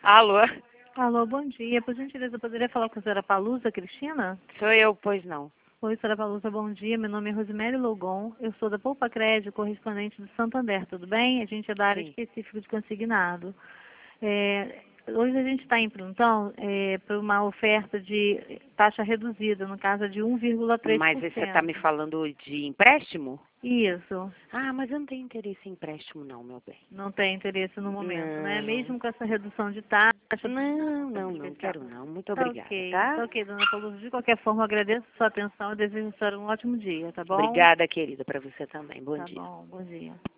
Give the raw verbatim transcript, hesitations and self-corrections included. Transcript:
Alô? Alô, bom dia. Por gentileza, eu poderia falar com a senhora Palusa, Cristina? Sou eu, pois não. Oi, senhora Palusa, bom dia. Meu nome é Rosemary Logon. Eu sou da Poupa Crédito, correspondente do Santander, tudo bem? A gente é da área Sim. específica de consignado. É, hoje a gente está em plantão é, para uma oferta de taxa reduzida, no caso de um vírgula três Mas por você está me cento. falando de empréstimo? Isso. Ah, mas eu não tenho interesse em empréstimo não, meu bem. Não tem interesse no momento, né? Não. Mesmo com essa redução de taxa. Não, não, não quero não. Muito Tá obrigada, ok, tá? tá ok, dona Palusa. De qualquer forma, eu agradeço a sua atenção e desejo a senhora um ótimo dia, tá bom? Obrigada, querida, para você também. Bom Tá dia. bom, bom dia.